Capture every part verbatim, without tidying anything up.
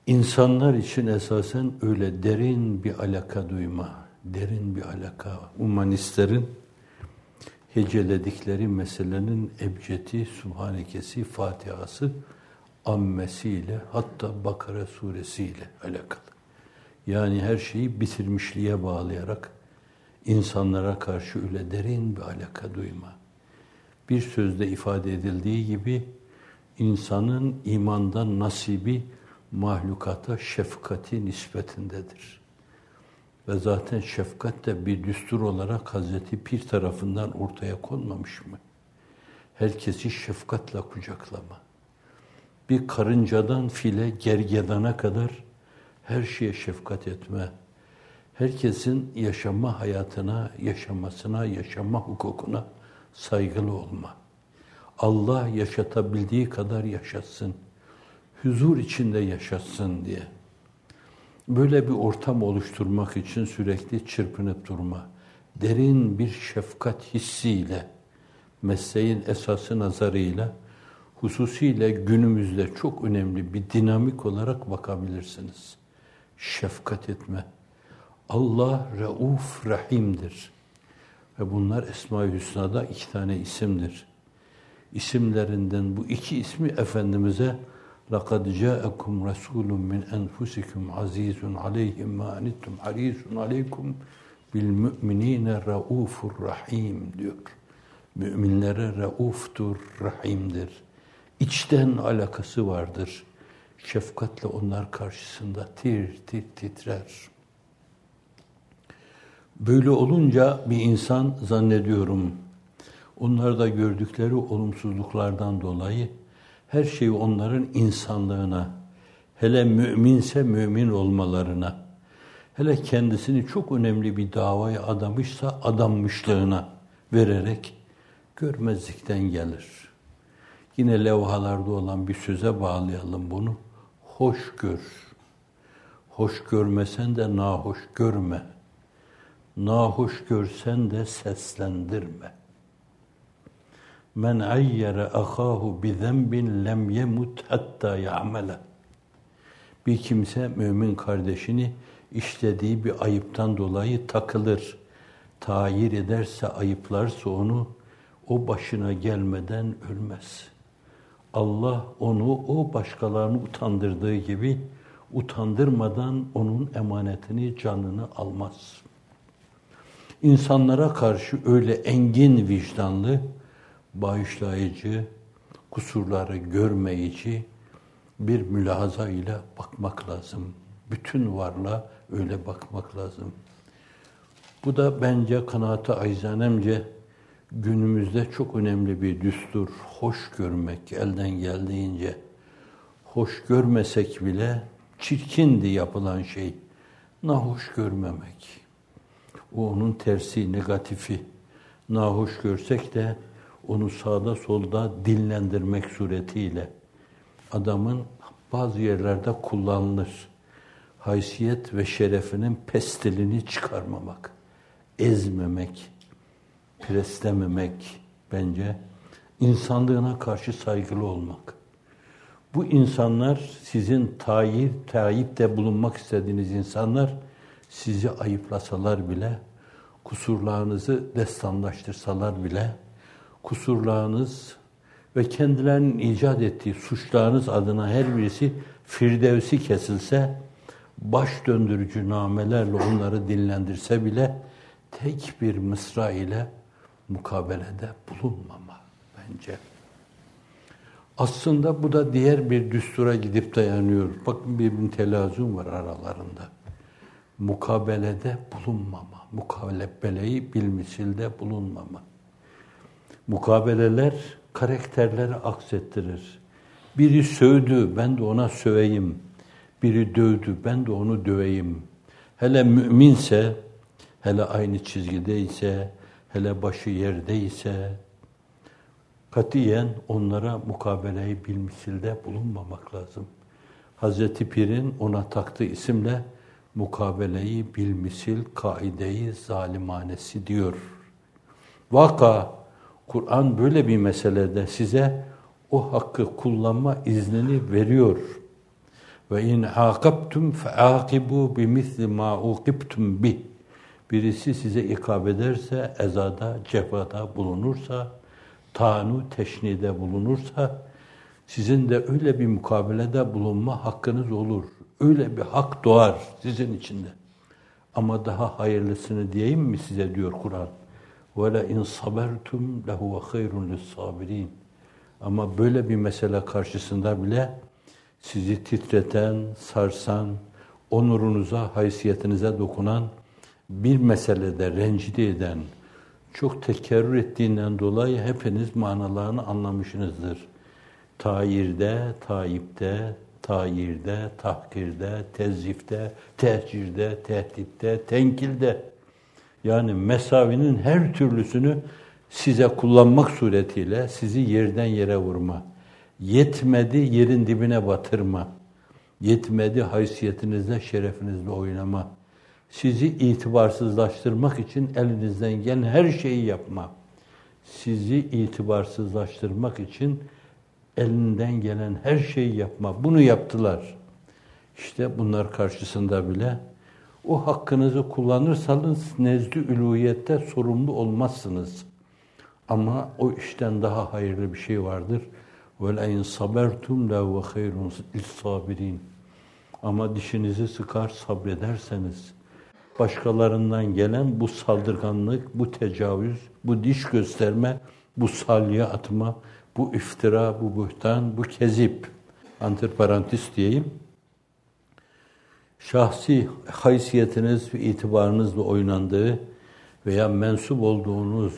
İnsanlar için esasen öyle derin bir alaka duyma, derin bir alaka. Humanistlerin heceledikleri meselenin ebcedi, Sübhanekesi, Fatihası, ammesiyle, hatta Bakara suresiyle alakalı. Yani her şeyi bitirmişliğe bağlayarak insanlara karşı öyle derin bir alaka duyma. Bir sözde ifade edildiği gibi insanın imandan nasibi mahlukata şefkati nispetindedir. Ve zaten şefkat de bir düstur olarak Hazreti Pir tarafından ortaya konmamış mı? Herkesi şefkatle kucaklama. Bir karıncadan file, gergedana kadar her şeye şefkat etme. Herkesin yaşama hayatına, yaşamasına, yaşama hukukuna saygılı olma. Allah yaşatabildiği kadar yaşatsın. Huzur içinde yaşatsın diye. Böyle bir ortam oluşturmak için sürekli çırpınıp durma. Derin bir şefkat hissiyle, mesleğin esası nazarıyla, hususiyle günümüzde çok önemli bir dinamik olarak bakabilirsiniz. Şefkat etme. Allah Rauf Rahim'dir. Ve bunlar Esma-i Hüsna'da iki tane isimdir. İsimlerinden bu iki ismi Efendimiz'e لَقَدْ جَاءَكُمْ رَسُولٌ مِّنْ أَنْفُسِكُمْ عَز۪يزٌ عَلَيْهِمْ مَا أَنِتُّمْ حَر۪يسٌ عَلَيْكُمْ بِالْمُؤْمِن۪ينَ رَؤُوفٌ rahim diyor. Müminlere rauftur, rahimdir. İçten alakası vardır. Şefkatle onlar karşısında tir tir titrer. Böyle olunca bir insan zannediyorum, onlarda gördükleri olumsuzluklardan dolayı her şeyi onların insanlığına, hele müminse mümin olmalarına, hele kendisini çok önemli bir davaya adamışsa adanmışlığına vererek görmezlikten gelir. Yine levhalarda olan bir söze bağlayalım bunu. Hoş gör. Hoş görmesen de nahoş görme. Nahoş görsen de seslendirme. Men ayyere ahahu bi zenbin lem yemut hatta ya'mele. Bir kimse mümin kardeşini işlediği bir ayıptan dolayı takılır. Tayir ederse, ayıplarsa onu, o başına gelmeden ölmez. Allah onu o başkalarını utandırdığı gibi utandırmadan onun emanetini, canını almaz. İnsanlara karşı öyle engin vicdanlı, bağışlayıcı, kusurları görmeyici bir mülahaza ile bakmak lazım. Bütün varlığa öyle bakmak lazım. Bu da bence kanaat-ı acizanemce günümüzde çok önemli bir düstur. Hoş görmek elden geldiğince. Hoş görmesek bile çirkindi yapılan şey. Nahoş görmemek. O onun tersi, negatifi. Nahoş görsek de onu sağda solda dinlendirmek suretiyle adamın bazı yerlerde kullanılır. Haysiyet ve şerefinin pestilini çıkarmamak, ezmemek, preslememek bence insanlığına karşı saygılı olmak. Bu insanlar sizin tayir, tayipte bulunmak istediğiniz insanlar sizi ayıplasalar bile, kusurlarınızı destanlaştırsalar bile, kusurlarınız ve kendilerinin icat ettiği suçlarınız adına her birisi firdevsi kesilse, baş döndürücü namelerle onları dinlendirse bile tek bir mısra ile mukabelede bulunmama bence. Aslında bu da diğer bir düstura gidip dayanıyor. Bakın bir telazum var aralarında. Mukabelede bulunmama, mukabeleyi bilmisilde bulunmama. Mukabeleler karakterleri aksettirir. Biri sövdü, ben de ona söveyim. Biri dövdü, ben de onu döveyim. Hele müminse, hele aynı çizgideyse, hele başı yerdeyse, katiyen onlara mukabeleyi bilmisilde bulunmamak lazım. Hazreti Pir'in ona taktığı isimle mukabeleyi bilmisil kaideyi zalimanesi diyor. Vaka Kur'an böyle bir meselede size o hakkı kullanma iznini veriyor. Ve in aqabtum faaqibu bimisli ma uqibtum bih. Birisi size ikab ederse, ezada, cefada bulunursa, tanu teşnide bulunursa, sizin de öyle bir mukabelede bulunma hakkınız olur. Öyle bir hak doğar sizin içinde. Ama daha hayırlısını diyeyim mi size diyor Kur'an. وَلَاِنْ صَبَرْتُمْ لَهُوَ خَيْرٌ لِلصَّابِرِينَ. Ama böyle bir mesele karşısında bile sizi titreten, sarsan, onurunuza, haysiyetinize dokunan bir meselede rencide eden, çok tekerrür ettiğinden dolayı hepiniz manalarını anlamışsınızdır. Tayirde, tayipte, tayirde, tahkirde, tezyifte, tehcirde, tehditte, tenkilde. Yani mesavinin her türlüsünü size kullanmak suretiyle sizi yerden yere vurma. Yetmedi yerin dibine batırma. Yetmedi haysiyetinizle, şerefinizle oynama. Sizi itibarsızlaştırmak için elinizden gelen her şeyi yapma. Sizi itibarsızlaştırmak için elinden gelen her şeyi yapma. Bunu yaptılar. İşte bunlar karşısında bile o hakkınızı kullanırsanız nezdü ülûhiyette sorumlu olmazsınız. Ama o işten daha hayırlı bir şey vardır. وَلَاِنْ صَبَرْتُمْ لَهُوَ خَيْرٌ لِلصَّابِرِينَ. Ama dişinizi sıkar sabrederseniz, başkalarından gelen bu saldırganlık, bu tecavüz, bu diş gösterme, bu salya atma, bu iftira, bu buhtan, bu kezip, antiparantez diyeyim, şahsi haysiyetiniz ve itibarınızla oynandığı veya mensup olduğunuz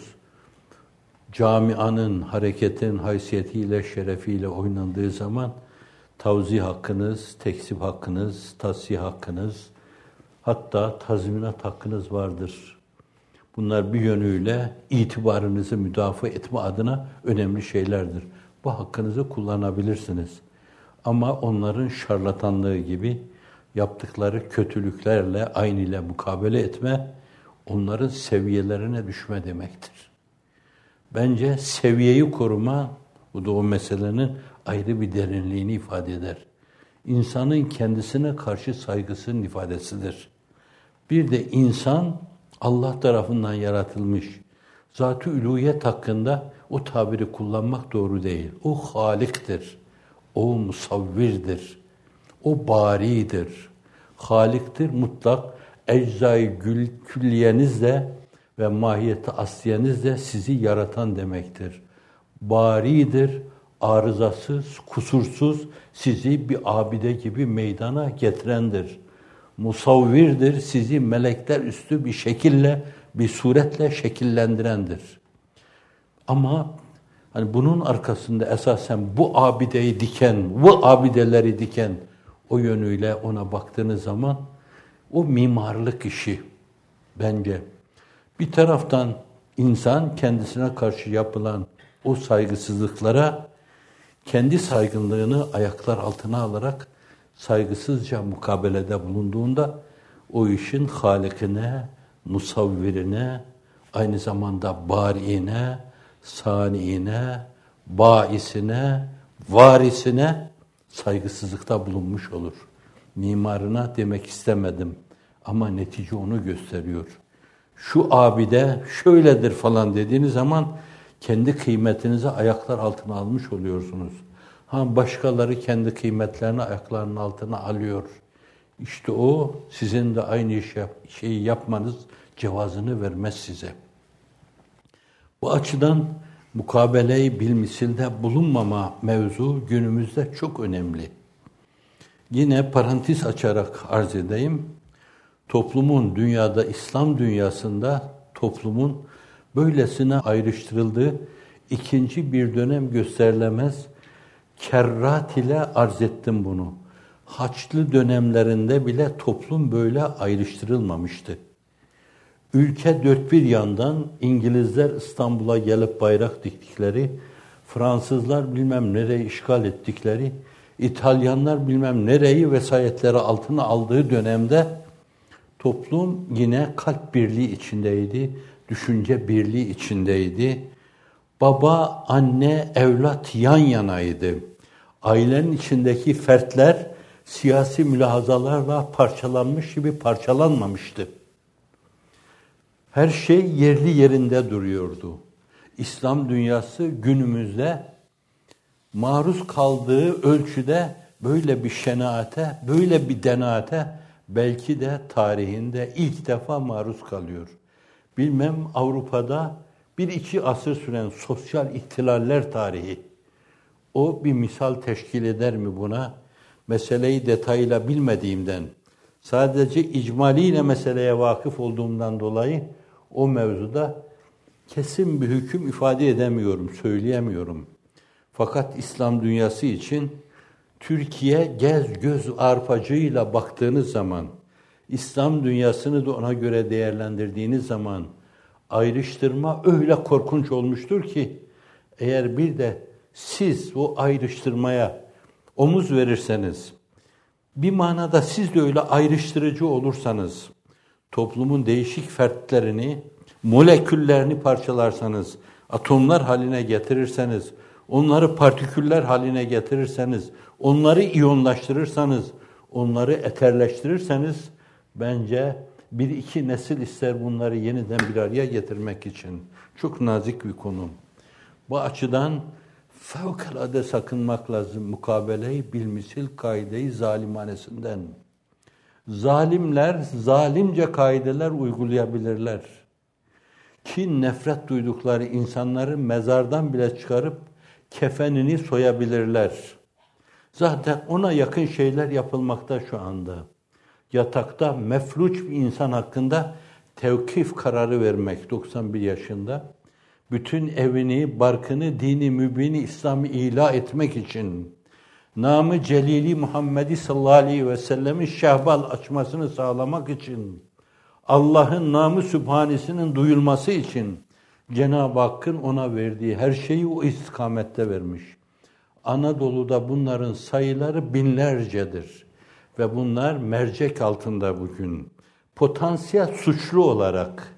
camianın, hareketin haysiyetiyle, şerefiyle oynandığı zaman tavzih hakkınız, tekzip hakkınız, tasih hakkınız, hatta tazminat hakkınız vardır. Bunlar bir yönüyle itibarınızı müdafaa etme adına önemli şeylerdir. Bu hakkınızı kullanabilirsiniz. Ama onların şarlatanlığı gibi yaptıkları kötülüklerle aynı ile mukabele etme, onların seviyelerine düşme demektir. Bence seviyeyi koruma, bu da o meselenin ayrı bir derinliğini ifade eder. İnsanın kendisine karşı saygısının ifadesidir. Bir de insan Allah tarafından yaratılmış. Zat-ı ülûhiyet hakkında o tabiri kullanmak doğru değil. O Halik'tir, o musavvirdir, o baridir. Halik'tir mutlak, eczai külliyenizle ve mahiyeti asliyenizle sizi yaratan demektir. Baridir, arızasız, kusursuz, sizi bir abide gibi meydana getirendir. Musavvirdir, sizi melekler üstü bir şekille, bir suretle şekillendirendir. Ama hani bunun arkasında esasen bu abideyi diken, bu abideleri diken o yönüyle ona baktığınız zaman o mimarlık işi bence. Bir taraftan insan kendisine karşı yapılan o saygısızlıklara kendi saygınlığını ayaklar altına alarak saygısızca mukabelede bulunduğunda o işin halikine, musavvirine, aynı zamanda bariine, saniine, baisine, varisine saygısızlıkta bulunmuş olur. Mimarına demek istemedim ama netice onu gösteriyor. Şu abide şöyledir falan dediğiniz zaman kendi kıymetinizi ayaklar altına almış oluyorsunuz. Ha başkaları kendi kıymetlerini ayaklarının altına alıyor. İşte o sizin de aynı iş yap, şeyi yapmanız cevazını vermez size. Bu açıdan mukabele-i bilmisilde bulunmama mevzu günümüzde çok önemli. Yine parantez açarak arz edeyim. Toplumun dünyada, İslam dünyasında toplumun böylesine ayrıştırıldığı ikinci bir dönem gösterilemez. Kerrat ile arz ettim bunu. Haçlı dönemlerinde bile toplum böyle ayrıştırılmamıştı. Ülke dört bir yandan İngilizler İstanbul'a gelip bayrak diktikleri, Fransızlar bilmem nereyi işgal ettikleri, İtalyanlar bilmem nereyi vesayetleri altına aldığı dönemde toplum yine kalp birliği içindeydi, düşünce birliği içindeydi. Baba, anne, evlat yan yanaydı. Ailenin içindeki fertler siyasi mülahazalarla parçalanmış gibi parçalanmamıştı. Her şey yerli yerinde duruyordu. İslam dünyası günümüzde maruz kaldığı ölçüde böyle bir şenaate, böyle bir denaate belki de tarihinde ilk defa maruz kalıyor. Bilmem Avrupa'da bir iki asır süren sosyal ihtilaller tarihi, o bir misal teşkil eder mi buna? Meseleyi detayıyla bilmediğimden, sadece icmaliyle meseleye vakıf olduğumdan dolayı o mevzuda kesin bir hüküm ifade edemiyorum, söyleyemiyorum. Fakat İslam dünyası için Türkiye gez göz arpacığıyla baktığınız zaman, İslam dünyasını da ona göre değerlendirdiğiniz zaman ayrıştırma öyle korkunç olmuştur ki, eğer bir de siz o ayrıştırmaya omuz verirseniz, bir manada siz de öyle ayrıştırıcı olursanız, toplumun değişik fertlerini, moleküllerini parçalarsanız, atomlar haline getirirseniz, onları partiküller haline getirirseniz, onları iyonlaştırırsanız, onları eterleştirirseniz, bence bir iki nesil ister bunları yeniden bir araya getirmek için. Çok nazik bir konu. Bu açıdan fevkalade sakınmak lazım mukabeleyi bilmisil kaide-i zalimhanesinden. Zalimler zalimce kaideler uygulayabilirler. Kin, nefret duydukları insanları mezardan bile çıkarıp kefenini soyabilirler. Zaten ona yakın şeyler yapılmakta şu anda. Yatakta mefluç bir insan hakkında tevkif kararı vermek doksan bir yaşında. Bütün evini, barkını, dini mübini, İslam'ı ilah etmek için, namı celili Muhammedi sallallahu aleyhi ve sellemin şehbal açmasını sağlamak için, Allah'ın namı sübhanesinin duyulması için Cenab-ı Hakk'ın ona verdiği her şeyi o istikamette vermiş. Anadolu'da bunların sayıları binlercedir. Ve bunlar mercek altında bugün. Potansiyel suçlu olarak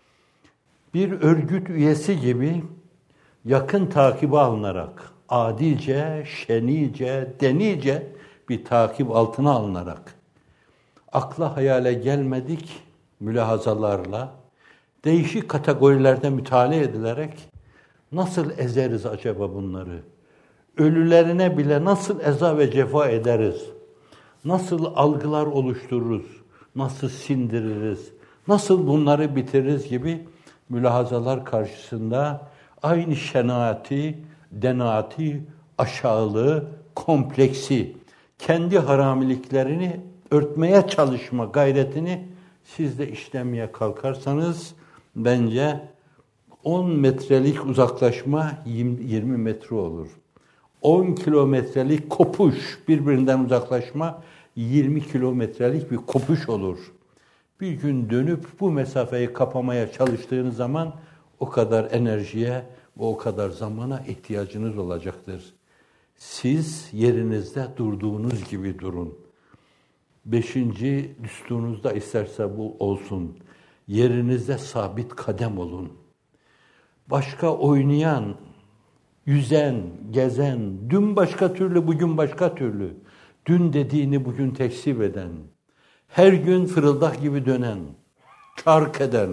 bir örgüt üyesi gibi yakın takibe alınarak, adilce, şenice, denice bir takip altına alınarak, akla hayale gelmedik mülahazalarla, değişik kategorilerde mütalaa edilerek nasıl ezeriz acaba bunları? Ölülerine bile nasıl eza ve cefa ederiz? Nasıl algılar oluştururuz? Nasıl sindiririz? Nasıl bunları bitiririz gibi mülahazalar karşısında aynı şenaati, denaati, aşağılığı, kompleksi, kendi haramiliklerini örtmeye çalışma gayretini siz de işlemeye kalkarsanız bence on metrelik uzaklaşma yirmi metre olur. on kilometrelik kopuş, birbirinden uzaklaşma yirmi kilometrelik bir kopuş olur. Bir gün dönüp bu mesafeyi kapamaya çalıştığınız zaman o kadar enerjiye ve o kadar zamana ihtiyacınız olacaktır. Siz yerinizde durduğunuz gibi durun. Beşinci düsturunuzda isterse bu olsun. Yerinizde sabit kadem olun. Başka oynayan, yüzen, gezen, dün başka türlü, bugün başka türlü, dün dediğini bugün tekzip eden, her gün fırıldak gibi dönen, çark eden,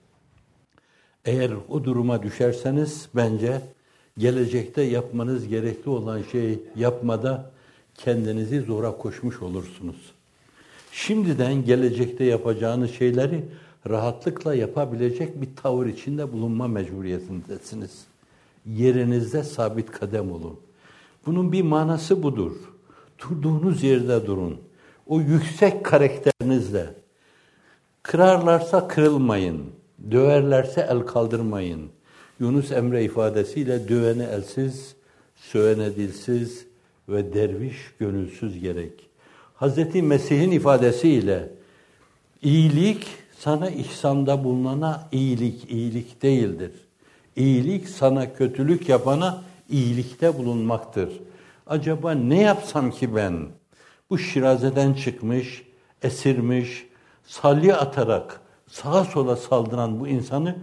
eğer o duruma düşerseniz bence gelecekte yapmanız gerekli olan şeyi yapmada kendinizi zora koşmuş olursunuz. Şimdiden gelecekte yapacağınız şeyleri rahatlıkla yapabilecek bir tavır içinde bulunma mecburiyetindesiniz. Yerinizde sabit kadem olun. Bunun bir manası budur. Durduğunuz yerde durun. O yüksek karakterinizle. Kırarlarsa kırılmayın. Döverlerse el kaldırmayın. Yunus Emre ifadesiyle dövene elsiz, sövene dilsiz ve derviş gönülsüz gerek. Hazreti Mesih'in ifadesiyle iyilik sana ihsanda bulunana iyilik, iyilik değildir. İyilik sana kötülük yapana iyilikte bulunmaktır. Acaba ne yapsam ki ben bu şirazeden çıkmış, esirmiş, salya atarak sağa sola saldıran bu insanı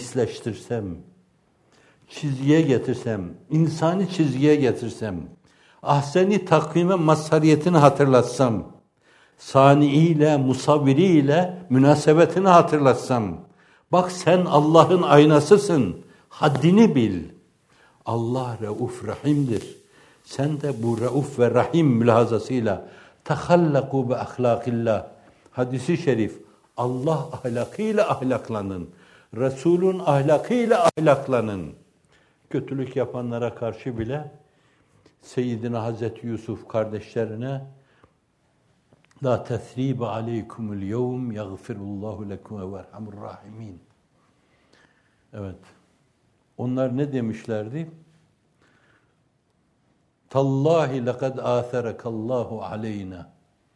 munisleştirsem, çizgiye getirsem, insani çizgiye getirsem, ahseni takvime mazhariyetini hatırlatsam, sani'iyle, musavviriyle münasebetini hatırlatsam, bak sen Allah'ın aynasısın, haddini bil. Allah Rauf Rahim'dir. Sen de bu Rauf ve Rahim mülahazasıyla tehallakû be ahlâkillah. Hadis-i şerif, Allah ahlakıyla ahlaklanın. Resul'ün ahlakıyla ahlaklanın. Kötülük yapanlara karşı bile Seyyidina Hazreti Yusuf kardeşlerine la tesribe aleykumul yevm yagfirullahu lekum ve erhamur rahimin. Evet. Onlar ne demişlerdi? Tallahi lekad âtherekallahu aleyna.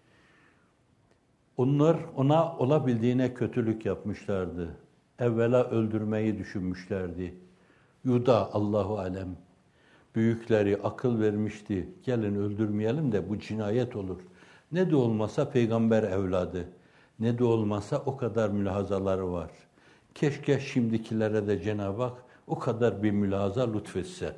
Onlar ona olabildiğine kötülük yapmışlardı. Evvela öldürmeyi düşünmüşlerdi. Yuda Allahu alem. Büyükleri akıl vermişti. Gelin öldürmeyelim de bu cinayet olur. Ne de olmasa peygamber evladı. Ne de olmasa o kadar mülahazaları var. Keşke şimdikilere de Cenab-ı Hak o kadar bir mülahaza lütfetse.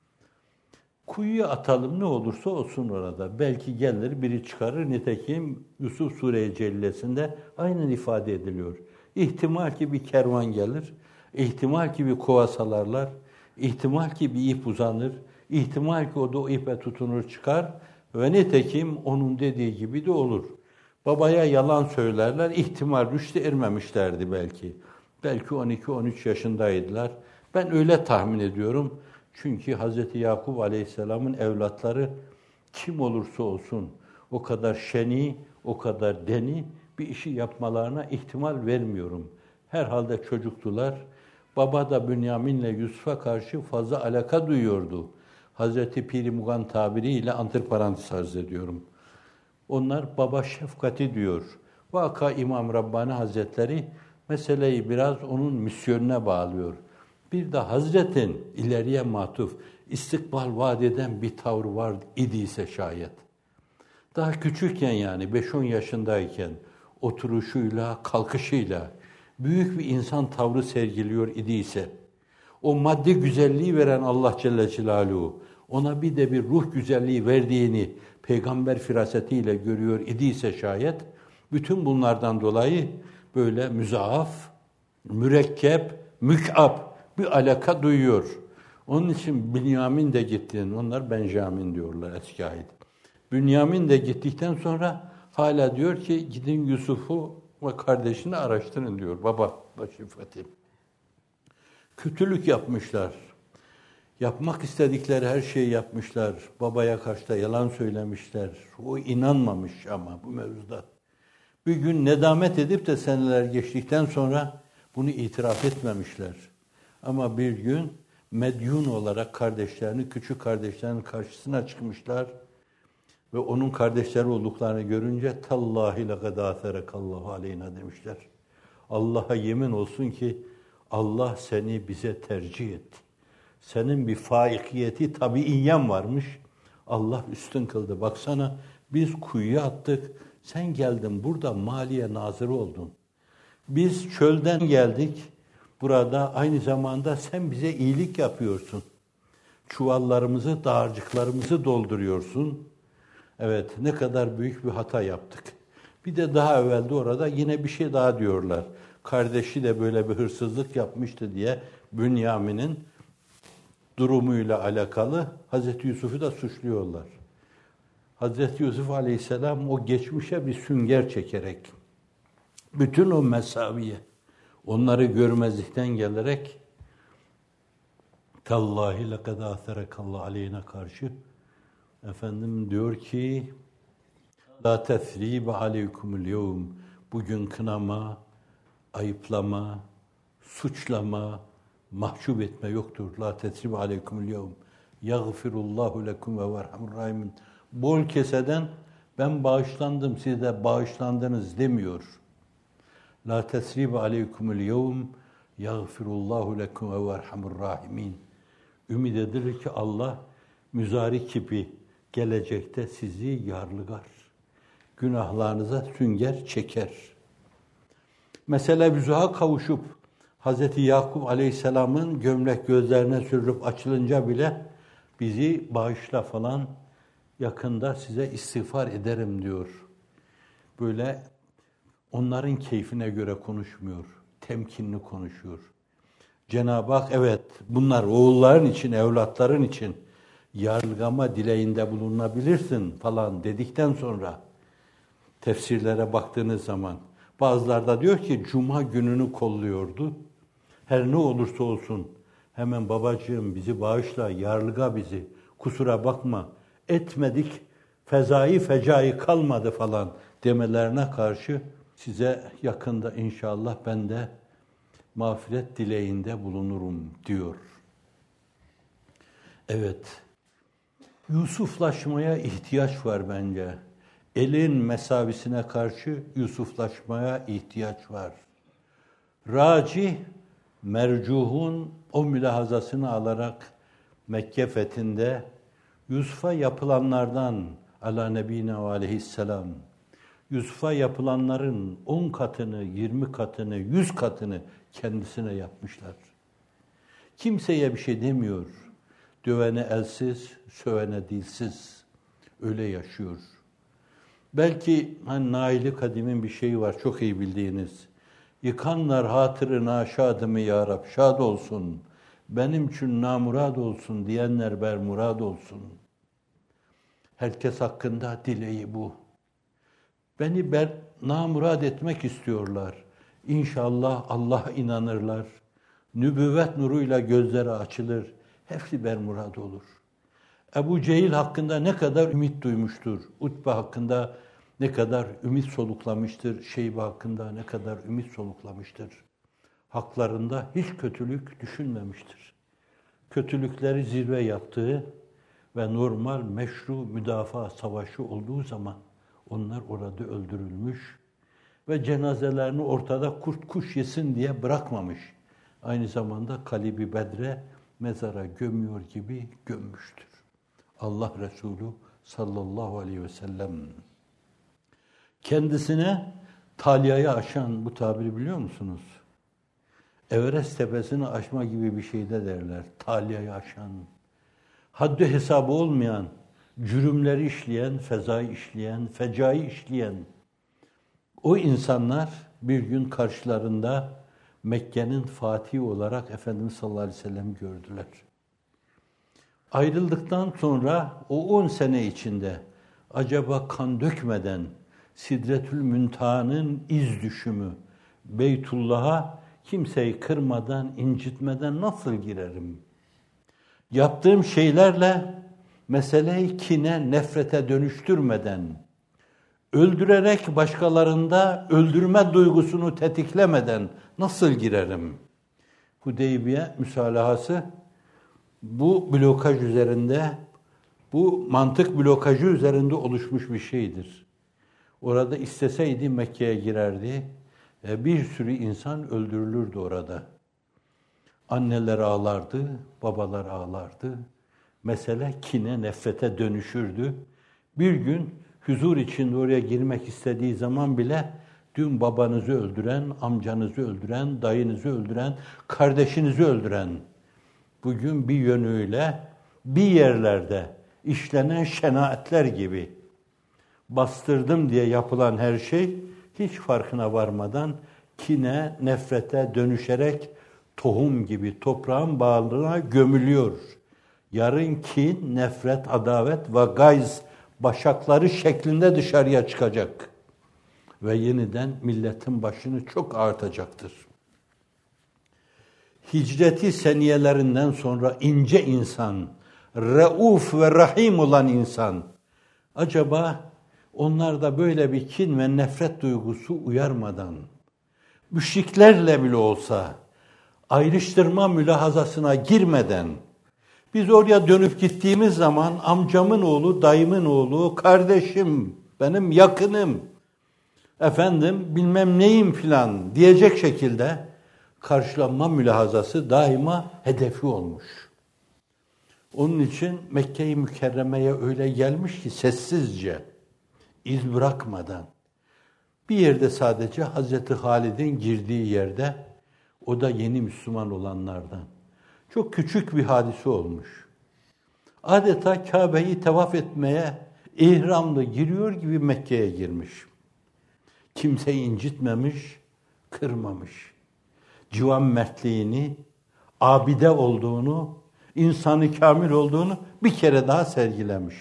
Kuyuya atalım ne olursa olsun orada. Belki gelir biri çıkarır. Nitekim Yusuf Sure-i Cellesi'nde aynen ifade ediliyor. İhtimal ki bir kervan gelir. İhtimal ki bir kova salarlar. İhtimal ki bir ip uzanır. İhtimal ki o da o ipe tutunur çıkar. Ve nitekim onun dediği gibi de olur. Babaya yalan söylerler. İhtimal rüşte ermemişlerdi belki. Belki on iki on üç yaşındaydılar. Ben öyle tahmin ediyorum. Çünkü Hazreti Yakup Aleyhisselam'ın evlatları kim olursa olsun o kadar şeni, o kadar deni bir işi yapmalarına ihtimal vermiyorum. Herhalde çocuktular. Baba da Bünyamin'le Yusuf'a karşı fazla alaka duyuyordu. Hazreti Piri Mugan tabiriyle antiparantez arz ediyorum. Onlar baba şefkati diyor. Vaka İmam Rabbani Hazretleri meseleyi biraz onun misyonuna bağlıyor. Bir de Hazretin ileriye matuf, istikbal vaat eden bir tavrı var idiyse şayet. Daha küçükken yani beş on yaşındayken oturuşuyla, kalkışıyla büyük bir insan tavrı sergiliyor idiyse, o maddi güzelliği veren Allah Celle Celaluhu, ona bir de bir ruh güzelliği verdiğini peygamber firasetiyle görüyor idiyse şayet, bütün bunlardan dolayı böyle müzaaf, mürekkep, mük'ab bir alaka duyuyor. Onun için Bünyamin de gitti. Onlar Benjamin diyorlar eski ait. Bünyamin de gittikten sonra hala diyor ki gidin Yusuf'u ve kardeşini araştırın diyor. Baba başı Fatih. Kötülük yapmışlar. Yapmak istedikleri her şeyi yapmışlar. Babaya karşı da yalan söylemişler. O inanmamış ama bu mevzuda. Bir gün nedamet edip de seneler geçtikten sonra bunu itiraf etmemişler. Ama bir gün medyun olarak kardeşlerini, küçük kardeşlerinin karşısına çıkmışlar ve onun kardeşleri olduklarını görünce tallahi lekad âtherekallahu aleyna demişler. Allah'a yemin olsun ki Allah seni bize tercih etti. Senin bir faikiyeti tabiiyen varmış. Allah üstün kıldı. Baksana biz kuyuya attık. Sen geldin burada maliye nazırı oldun. Biz çölden geldik. Burada aynı zamanda sen bize iyilik yapıyorsun. Çuvallarımızı, dağarcıklarımızı dolduruyorsun. Evet, ne kadar büyük bir hata yaptık. Bir de daha evvelde orada yine bir şey daha diyorlar. Kardeşi de böyle bir hırsızlık yapmıştı diye Bünyamin'in durumuyla alakalı Hazreti Yusuf'u da suçluyorlar. Hazreti Yusuf Aleyhisselam o geçmişe bir sünger çekerek bütün o mesaviye, onları görmezlikten gelerek tallahi lekad âtherekallahu aleyhine karşı efendim diyor ki la tesribe aleykumul yevm, bugün kınama, ayıplama, suçlama, mahcup etme yoktur. La tesribe aleykumul yevm yagfirullahu lekum ve verhamur rahimin. Bol keseden ben bağışlandım, siz de bağışlandınız demiyor. La tesribe aleykumul yevm yagfirullahu lekum ve verhamur rahimin. Ümid edilir ki Allah müzari gibi gelecekte sizi yarlıgar. Günahlarınıza sünger çeker. Mesele büzuha kavuşup Hazreti Yakup Aleyhisselam'ın gömlek gözlerine sürülüp açılınca bile bizi bağışla falan yakında size istiğfar ederim diyor. Böyle onların keyfine göre konuşmuyor, temkinli konuşuyor. Cenab-ı Hak evet bunlar oğulların için, evlatların için yargılama dileğinde bulunabilirsin falan dedikten sonra tefsirlere baktığınız zaman bazıları da diyor ki Cuma gününü kolluyordu. Her ne olursa olsun hemen babacığım bizi bağışla, yarlıga bizi, kusura bakma, etmedik, fezai fecai kalmadı falan demelerine karşı size yakında inşallah ben de mağfiret dileğinde bulunurum diyor. Evet, Yusuflaşmaya ihtiyaç var bence. Elin mesavisine karşı Yusuflaşmaya ihtiyaç var. Raci, mercuhun o mülahazasını alarak Mekke fethinde Yusuf'a yapılanlardan ala nebine ve aleyhisselam, Yusuf'a yapılanların on katını, yirmi katını, yüz katını kendisine yapmışlar. Kimseye bir şey demiyor. Dövene elsiz, sövene dilsiz. Öyle yaşıyor. Belki hani Nail-i Kadim'in bir şeyi var, çok iyi bildiğiniz. Yıkanlar hatırına şadımı ya Rab, şad olsun. Benim için namurad olsun diyenler bermurad olsun. Herkes hakkında dileği bu. Beni ber, namurad etmek istiyorlar. İnşallah Allah'a inanırlar. Nübüvvet nuruyla gözleri açılır. Hepsi bermurad olur. Ebu Cehil hakkında ne kadar ümit duymuştur. Utbe hakkında ne kadar ümit soluklamıştır. Şeybe hakkında ne kadar ümit soluklamıştır. Haklarında hiç kötülük düşünmemiştir. Kötülükleri zirve yaptığı ve normal meşru müdafaa savaşı olduğu zaman onlar orada öldürülmüş ve cenazelerini ortada kurt kuş yesin diye bırakmamış. Aynı zamanda Kalib-i Bedre mezara gömüyor gibi gömmüştür. Allah Resulü sallallahu aleyhi ve sellem kendisine talyayı aşan bu tabiri biliyor musunuz? Everest tepesini aşma gibi bir şeyde derler. Talyayı aşan, haddi hesabı olmayan, cürümleri işleyen, fezayı işleyen, fecayı işleyen o insanlar bir gün karşılarında Mekke'nin fatihi olarak Efendimiz sallallahu aleyhi ve sellem gördüler. Ayrıldıktan sonra o on sene içinde acaba kan dökmeden Sidretül Müntaha'nın iz düşümü Beytullah'a kimseyi kırmadan, incitmeden nasıl girerim? Yaptığım şeylerle meseleyi kine, nefrete dönüştürmeden, öldürerek başkalarında öldürme duygusunu tetiklemeden nasıl girerim? Hudeybiye müsalahası bu blokaj üzerinde, bu mantık blokajı üzerinde oluşmuş bir şeydir. Orada isteseydi Mekke'ye girerdi. Bir sürü insan öldürülürdü orada. Anneler ağlardı, babalar ağlardı. Mesele kine, nefrete dönüşürdü. Bir gün huzur içinde oraya girmek istediği zaman bile dün babanızı öldüren, amcanızı öldüren, dayınızı öldüren, kardeşinizi öldüren, bugün bir yönüyle bir yerlerde işlenen şenaatler gibi bastırdım diye yapılan her şey hiç farkına varmadan kine, nefrete dönüşerek tohum gibi toprağın bağrına gömülüyor. Yarın kin, nefret, adavet ve gayz başakları şeklinde dışarıya çıkacak. Ve yeniden milletin başını çok ağrıtacaktır. Hicreti seniyelerinden sonra ince insan, reuf ve rahim olan insan, acaba onlarda böyle bir kin ve nefret duygusu uyarmadan, müşriklerle bile olsa, ayrıştırma mülahazasına girmeden, biz oraya dönüp gittiğimiz zaman amcamın oğlu, dayımın oğlu, kardeşim, benim yakınım, efendim bilmem neyim filan diyecek şekilde karşılanma mülahazası daima hedefi olmuş. Onun için Mekke-i Mükerreme'ye öyle gelmiş ki sessizce, iz bırakmadan, bir yerde sadece Hazreti Halid'in girdiği yerde, o da yeni Müslüman olanlardan. Çok küçük bir hadise olmuş. Adeta Kabe'yi tavaf etmeye ihramlı giriyor gibi Mekke'ye girmiş. Kimseyi incitmemiş, kırmamış. Civan mertliğini, abide olduğunu, insanı kamil olduğunu bir kere daha sergilemiş.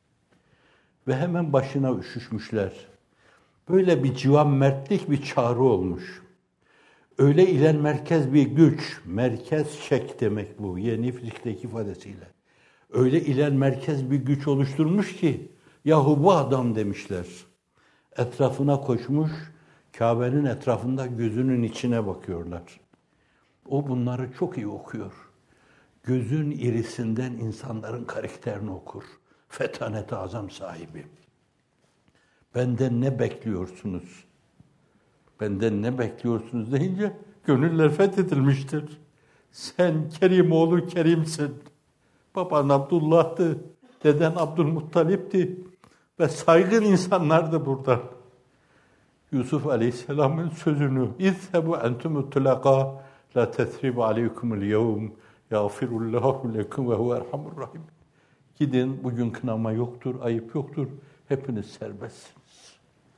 Ve hemen başına üşüşmüşler. Böyle bir civan mertlik bir çağrı olmuş. Öyle ilen merkez bir güç, merkez şek demek bu, yeni fizikteki ifadesiyle. Öyle ilen merkez bir güç oluşturmuş ki, yahu bu adam demişler. Etrafına koşmuş, Kabe'nin etrafında gözünün içine bakıyorlar. O bunları çok iyi okuyor. Gözün irisinden insanların karakterini okur. Fetanet-i azam sahibi. Benden ne bekliyorsunuz? Benden ne bekliyorsunuz deyince gönüller fethedilmiştir. Sen Kerimoğlu Kerim'sin. Baban Abdullah'tı, deden Abdülmuttalip'ti ve saygın insanlardı buradan. Yusuf Aleyhisselam'ın sözünü İzhebu entumut tulaka la tesribu aleykumul yevm yağfirullahu lekum ve huve erhamur rahim. Gidin, bugün kınama yoktur, ayıp yoktur. Hepiniz serbestsiniz.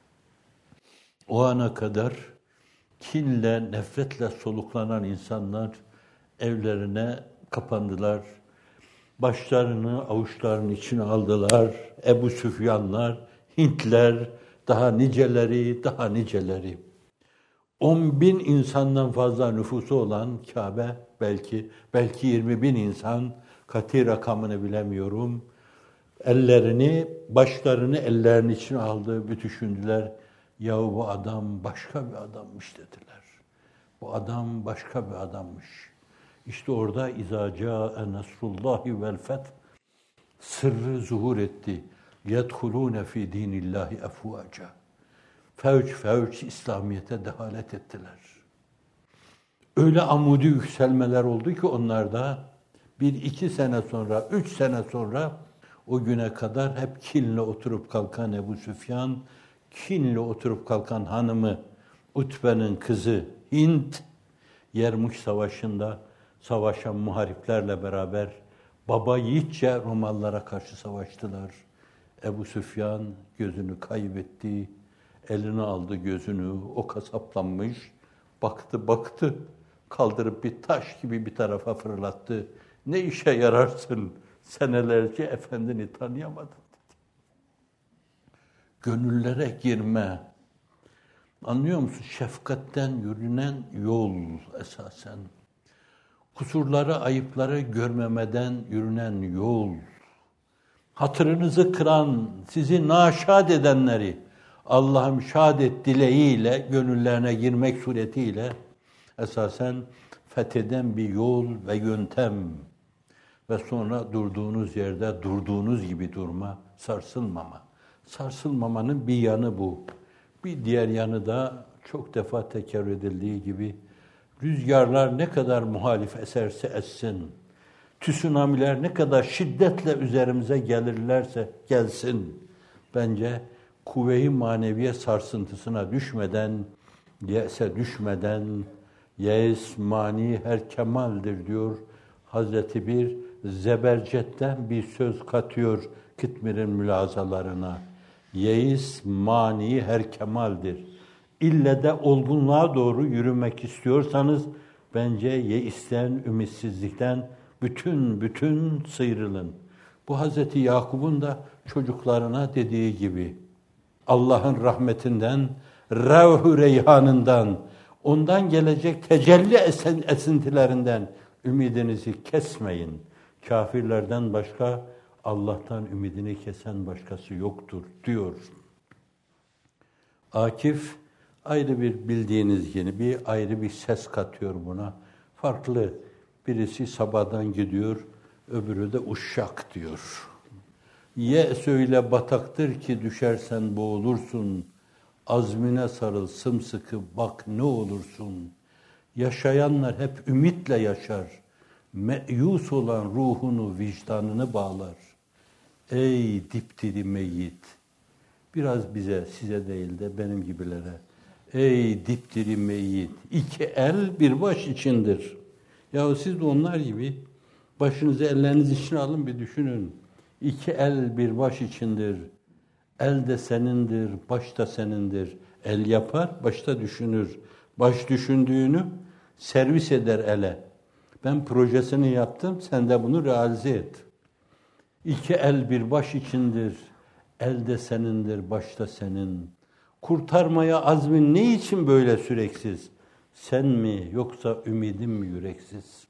O ana kadar kinle, nefretle soluklanan insanlar evlerine kapandılar. Başlarını avuçlarının içine aldılar. Ebu Süfyanlar, Hintler, daha niceleri, daha niceleri. On bin insandan fazla nüfusu olan Kabe, belki belki yirmi bin insan, kat'i rakamını bilemiyorum. Ellerini, başlarını ellerinin içine aldı, bir düşündüler. Yahu bu adam başka bir adammış dediler. Bu adam başka bir adammış. İşte orada İzâ câe nasrullâhi vel feth sırrı zuhur etti. يَدْخُلُونَ فِي دِينِ اللّٰهِ اَفْوَاجًا. Fevç fevç İslamiyet'e dehalet ettiler. Öyle amudi yükselmeler oldu ki onlarda bir iki sene sonra, üç sene sonra o güne kadar hep kinle oturup kalkan Ebu Süfyan, kinle oturup kalkan hanımı Utbe'nin kızı Hint, Yermuş Savaşı'nda savaşan muhariplerle beraber baba yiğitçe Romalılara karşı savaştılar. Ebu Süfyan gözünü kaybetti, eline aldı gözünü, oka saplanmış, baktı baktı, kaldırıp bir taş gibi bir tarafa fırlattı. Ne işe yararsın, senelerce efendini tanıyamadın dedi. Gönüllere girme, anlıyor musun? Şefkatten yürünen yol esasen. Kusurları, ayıpları görmemeden yürünen yol. Hatırınızı kıran, sizi naşad edenleri Allah'ım şad et dileğiyle, gönüllerine girmek suretiyle esasen fetheden bir yol ve yöntem. Ve sonra durduğunuz yerde durduğunuz gibi durma, sarsılmama. Sarsılmamanın bir yanı bu. Bir diğer yanı da çok defa tekrar edildiği gibi rüzgarlar ne kadar muhalif eserse essin, tsunamiler ne kadar şiddetle üzerimize gelirlerse gelsin, bence kuvve-i maneviye sarsıntısına düşmeden, yese düşmeden, yes mani her kemaldir diyor. Hazreti bir Zebercet'ten bir söz katıyor Kıtmir'in mülazalarına. Yeis mani her kemaldir. İlle de olgunluğa doğru yürümek istiyorsanız bence yeisten, ümitsizlikten bütün bütün sıyrılın. Bu Hazreti Yakub'un da çocuklarına dediği gibi Allah'ın rahmetinden, revh-ü reyhanından, ondan gelecek tecelli esintilerinden ümidinizi kesmeyin. Kafirlerden başka Allah'tan ümidini kesen başkası yoktur diyor. Akif ayrı bir bildiğiniz yeni bir ayrı bir ses katıyor buna. Farklı. Birisi sabahdan gidiyor, öbürü de uşak diyor. Ye söyle bataktır ki düşersen boğulursun. Azmine sarıl sımsıkı bak ne olursun. Yaşayanlar hep ümitle yaşar. Meyus olan ruhunu, vicdanını bağlar. Ey dipdiri meyyit! Biraz bize, size değil de benim gibilere. Ey dipdiri meyyit! İki el bir baş içindir. Yahu siz de onlar gibi Başınızı elleriniz içine alın, bir düşünün. İki el bir baş içindir. El de senindir, baş da senindir. El yapar, baş da düşünür. Baş düşündüğünü servis eder ele. Ben projesini yaptım, sen de bunu realize et. İki el bir baş içindir. El de senindir, baş da senin. Kurtarmaya azmin ne için böyle süreksiz? Sen mi yoksa ümidin mi yüreksiz?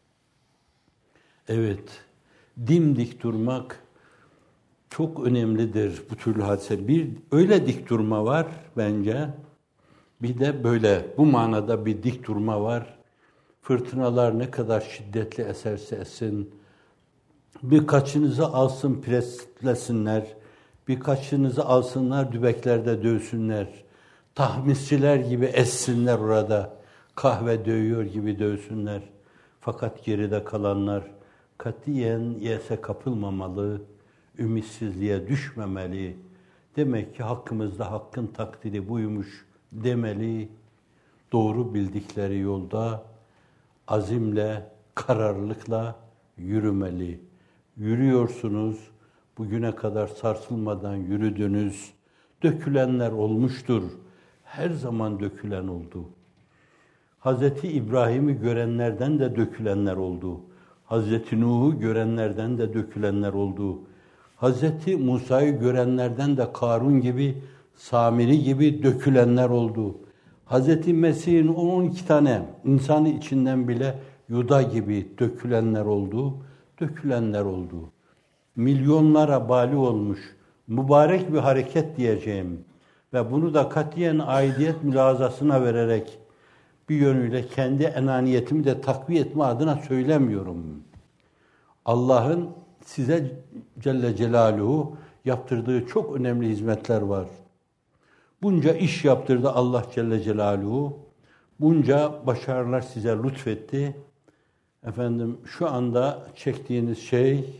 Evet, dimdik durmak çok önemlidir bu türlü hadise. Bir öyle dik durma var bence. Bir de böyle bu manada bir dik durma var. Fırtınalar ne kadar şiddetli eserse essin, birkaçınızı alsın preslesinler, birkaçınızı alsınlar dübeklerde dövsünler, tahmisçiler gibi essinler orada, kahve dövüyor gibi dövsünler. Fakat geride kalanlar katiyen yese kapılmamalı, ümitsizliğe düşmemeli. Demek ki hakkımızda hakkın takdiri buymuş demeli. Doğru bildikleri yolda azimle, kararlılıkla yürümeli. Yürüyorsunuz, bugüne kadar sarsılmadan yürüdünüz. Dökülenler olmuştur. Her zaman dökülen oldu. Hazreti İbrahim'i görenlerden de dökülenler oldu. Hazreti Nuh'u görenlerden de dökülenler oldu. Hazreti Musa'yı görenlerden de Karun gibi, Samiri gibi dökülenler oldu. Hazreti Mesih'in on on iki tane insanı içinden bile Yuda gibi dökülenler oldu, dökülenler oldu. Milyonlara bali olmuş, mübarek bir hareket diyeceğim. Ve bunu da katiyen aidiyet mülazasına vererek bir yönüyle kendi enaniyetimi de takviye etme adına söylemiyorum. Allah'ın size Celle Celaluhu yaptırdığı çok önemli hizmetler var. Bunca iş yaptırdı Allah Celle Celaluhu. Bunca başarılar size lütfetti. Efendim şu anda çektiğiniz şey,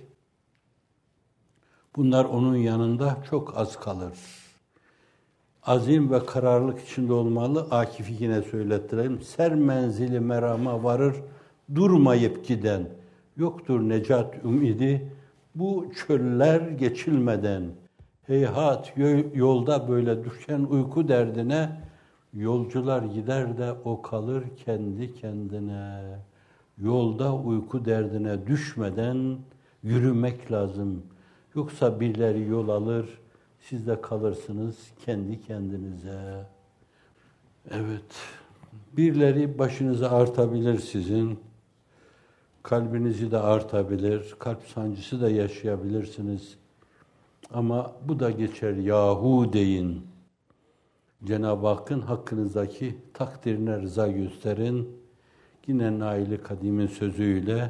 bunlar onun yanında çok az kalır. Azim ve kararlılık içinde olmalı. Akif'i yine söylettirelim. Ser menzili merama varır, durmayıp giden. Yoktur necat ümidi, bu çöller geçilmeden. Heyhat yolda böyle düşen uyku derdine, yolcular gider de o kalır kendi kendine. Yolda uyku derdine düşmeden yürümek lazım. Yoksa birileri yol alır, siz de kalırsınız kendi kendinize. Evet, birileri başınızı artabilir sizin, kalbinizi de artabilir, kalp sancısı da yaşayabilirsiniz. Ama bu da geçer, yahu deyin. Cenab-ı Hakk'ın hakkınızdaki takdirine rıza gösterin. Yine Nail-i Kadim'in sözüyle,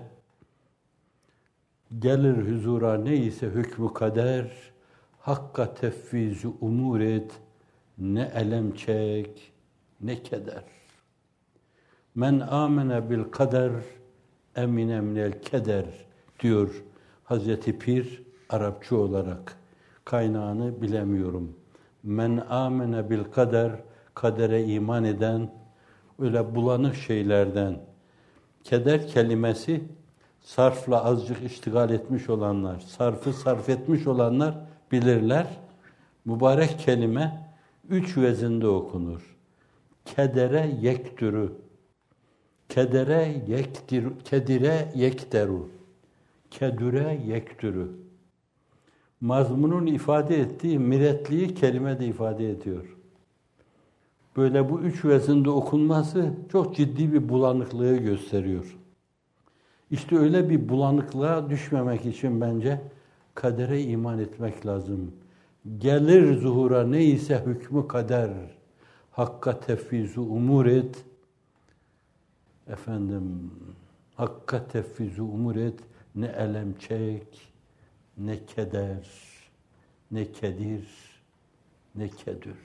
gelir huzura neyse hükmü kader, hakka tefviz-i umur et, ne elem çek, ne keder. Men amene bil kader, emine minel keder diyor Hazreti Pir Arapça olarak. Kaynağını bilemiyorum. Men amene bil kader, kadere iman eden, öyle bulanık şeylerden. Keder kelimesi, sarfla azıcık iştigal etmiş olanlar, sarfı sarf etmiş olanlar bilirler. Mübarek kelime üç vezinde okunur. Kedere yektürü, kedere yektir, kedire yekteru, kedüre yektürü. Mazmunun ifade ettiği miretliği kelime de ifade ediyor. Böyle bu üç vezinde okunması çok ciddi bir bulanıklığı gösteriyor. İşte öyle bir bulanıklığa düşmemek için bence kadere iman etmek lazım. Gelir zuhura neyse hükmü kader, hakka tefvizu umur et. Efendim, hakka tefvizu umur et, ne elem çek, ne keder, ne kedir, ne kedür.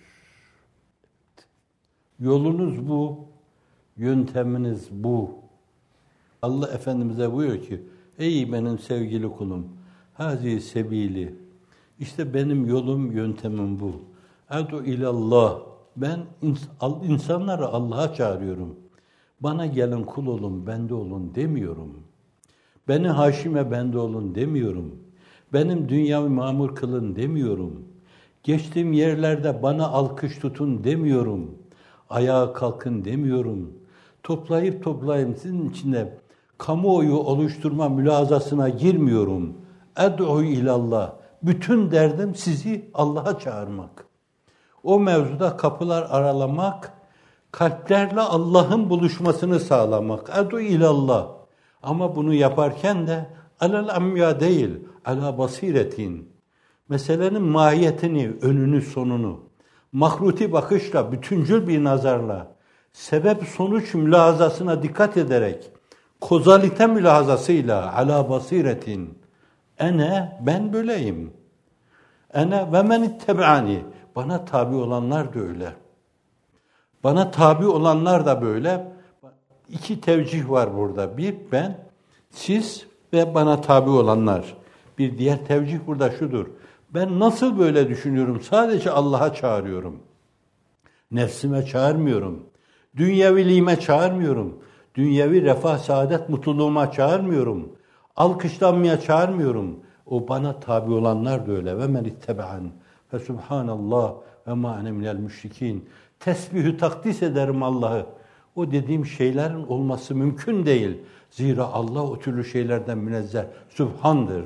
Yolunuz bu, yönteminiz bu. Allah Efendimiz'e buyuruyor ki, ey benim sevgili kulum, hazi sebili, işte benim yolum, yöntemim bu. Edu ilallah, ben insanları Allah'a çağırıyorum. Bana gelin kul olun, bende olun demiyorum. Beni Haşim'e bende olun demiyorum. Benim dünyamı mamur kılın demiyorum. Geçtiğim yerlerde bana alkış tutun demiyorum. Ayağa kalkın demiyorum. Toplayıp toplayayım sizin içinde kamuoyu oluşturma mülazasına girmiyorum. Ed'u ilallah. Bütün derdim sizi Allah'a çağırmak. O mevzuda kapılar aralamak, kalplerle Allah'ın buluşmasını sağlamak. Ed'u ilallah. Ama bunu yaparken de alel amya değil, ala basiretin. Meselenin mahiyetini, önünü, sonunu, mahruti bakışla, bütüncül bir nazarla, sebep-sonuç mülahazasına dikkat ederek, kozalite mülahazasıyla, ala basiretin, ene, ben böyleyim. Ene ve men ittebe'ani, bana tabi olanlar da öyle. Bana tabi olanlar da böyle. İki tevcih var burada. Bir, ben, siz ve bana tabi olanlar. Bir diğer tevcih burada şudur. Ben nasıl böyle düşünüyorum? Sadece Allah'a çağırıyorum. Nefsime çağırmıyorum. Dünyeviliğime çağırmıyorum. Dünyevi refah, saadet, mutluluğuma çağırmıyorum. Alkışlanmaya çağırmıyorum. O bana tabi olanlar da öyle. Ve men ittebe'an. Fe subhanallah ve ma ene minel müşrikin. Tesbihü takdis ederim Allah'ı. O dediğim şeylerin olması mümkün değil. Zira Allah o türlü şeylerden münezzeh, Sübhan'dır.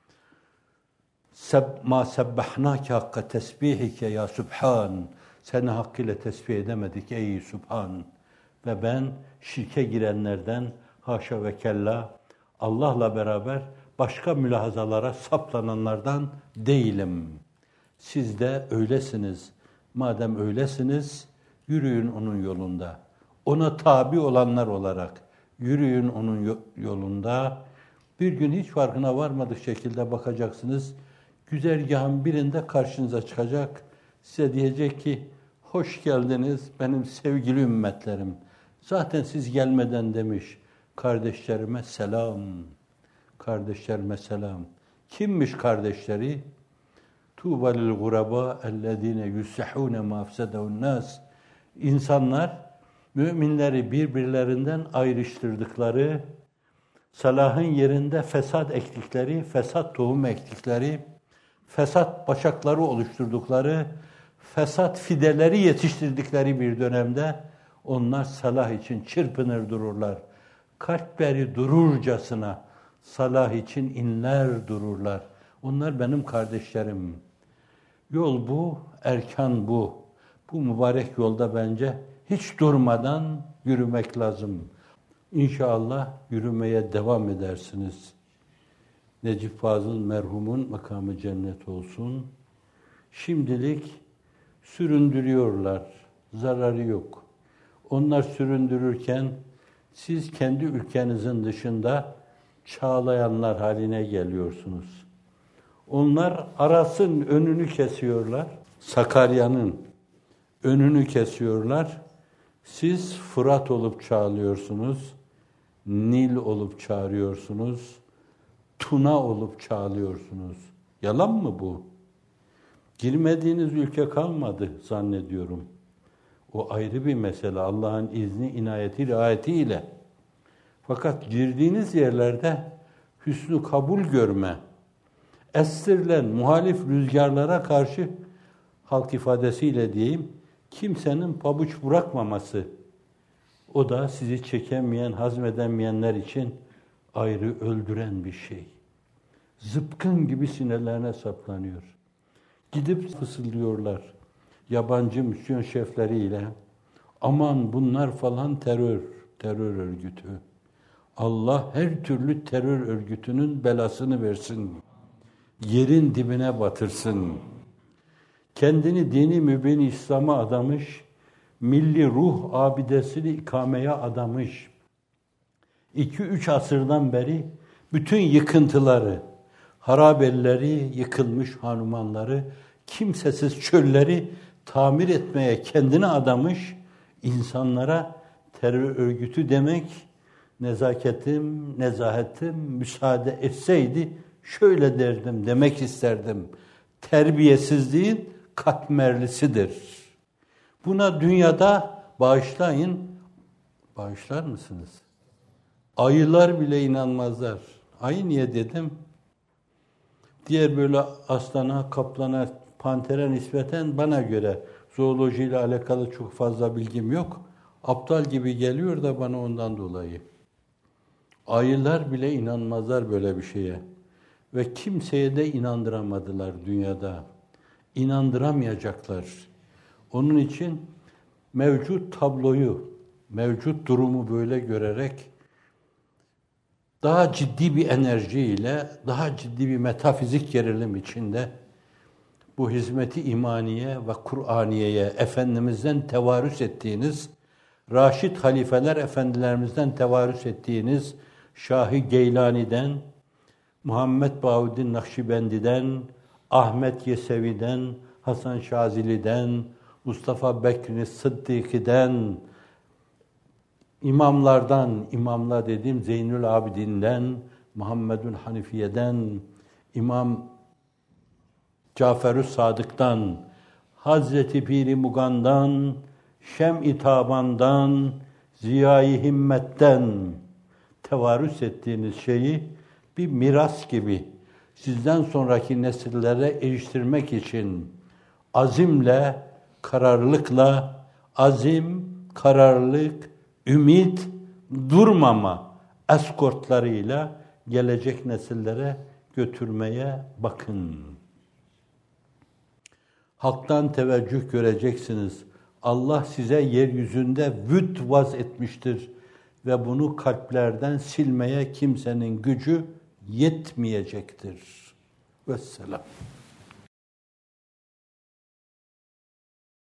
Ma sebbahnâke hakka tesbihike ya Sübhan. Seni hakkıyla tesbih edemedik ey Sübhan. Ve ben şirke girenlerden haşa ve kella Allah'la beraber başka mülahazalara saplananlardan değilim. Siz de öylesiniz. Madem öylesiniz, yürüyün onun yolunda. Ona tabi olanlar olarak yürüyün onun yolunda. Bir gün hiç farkına varmadık şekilde bakacaksınız. Güzergahın birinde karşınıza çıkacak. Size diyecek ki, hoş geldiniz benim sevgili ümmetlerim. Zaten siz gelmeden demiş, kardeşlerime selam. Kardeşlerime selam. Kimmiş kardeşleri? Tuğba lil guraba ellezine yuslihune ma afsedun nas. İnsanlar müminleri birbirlerinden ayrıştırdıkları, salahın yerinde fesat ektikleri, fesat tohum ektikleri, fesat başakları oluşturdukları, fesat fideleri yetiştirdikleri bir dönemde onlar salah için çırpınır dururlar. Kalpleri dururcasına salah için inler dururlar. Onlar benim kardeşlerim. Yol bu, erkan bu. Bu mübarek yolda bence hiç durmadan yürümek lazım. İnşallah yürümeye devam edersiniz. Necip Fazıl merhumun makamı cennet olsun. Şimdilik süründürüyorlar. Zararı yok. Onlar süründürürken siz kendi ülkenizin dışında çağlayanlar haline geliyorsunuz. Onlar Aras'ın önünü kesiyorlar. Sakarya'nın önünü kesiyorlar. Siz Fırat olup çağlıyorsunuz. Nil olup çağırıyorsunuz. Tuna olup çağlıyorsunuz. Yalan mı bu? Girmediğiniz ülke kalmadı zannediyorum. O ayrı bir mesele. Allah'ın izni, inayeti, riayetiyle. Fakat girdiğiniz yerlerde hüsnü kabul görme, estirilen muhalif rüzgarlara karşı halk ifadesiyle diyeyim, kimsenin pabuç bırakmaması, o da sizi çekemeyen, hazmedemeyenler için ayrı öldüren bir şey. Zıpkın gibi sinirlerine saplanıyor. Gidip fısıldıyorlar yabancı misyon şefleriyle. Aman bunlar falan terör, terör örgütü. Allah her türlü terör örgütünün belasını versin. Yerin dibine batırsın. Kendini dini mübin İslam'a adamış, milli ruh abidesini ikameye adamış. İki üç asırdan beri bütün yıkıntıları, harabelleri, yıkılmış hanumanları, kimsesiz çölleri tamir etmeye kendini adamış insanlara terör örgütü demek, nezaketim, nezahetim müsaade etseydi şöyle derdim, demek isterdim. Terbiyesizliğin katmerlisidir. Buna dünyada bağışlayın, bağışlar mısınız? Ayılar bile inanmazlar. Ayı niye dedim? Diğer böyle aslana, kaplana, pantere nispeten bana göre zoolojiyle alakalı çok fazla bilgim yok. Aptal gibi geliyor da bana ondan dolayı. Ayılar bile inanmazlar böyle bir şeye. Ve kimseye de inandıramadılar dünyada. İnandıramayacaklar. Onun için mevcut tabloyu, mevcut durumu böyle görerek daha ciddi bir enerjiyle, daha ciddi bir metafizik gerilim içinde bu hizmeti imaniye ve Kur'aniye'ye Efendimiz'den tevarüs ettiğiniz, Raşid halifeler efendilerimizden tevarüs ettiğiniz Şah-ı Geylani'den, Muhammed Bahuddin Nakşibendi'den, Ahmet Yesevi'den, Hasan Şazili'den, Mustafa Bekri Sıddık'den, imamlardan, imamlar dediğim Zeynül Abidin'den, Muhammedül Hanifiye'den, İmam Cafer-ü Sadık'tan, Hazreti Pir-i Mugan'dan, Şem-i Taban'dan, Ziya-i Himmet'ten tevarüs ettiğiniz şeyi bir miras gibi sizden sonraki nesillere eriştirmek için azimle, kararlılıkla, azim, kararlılık, ümit, durmama eskortlarıyla gelecek nesillere götürmeye bakın. Halktan teveccüh göreceksiniz. Allah size yeryüzünde vüd vaz etmiştir ve bunu kalplerden silmeye kimsenin gücü yetmeyecektir. Vesselam.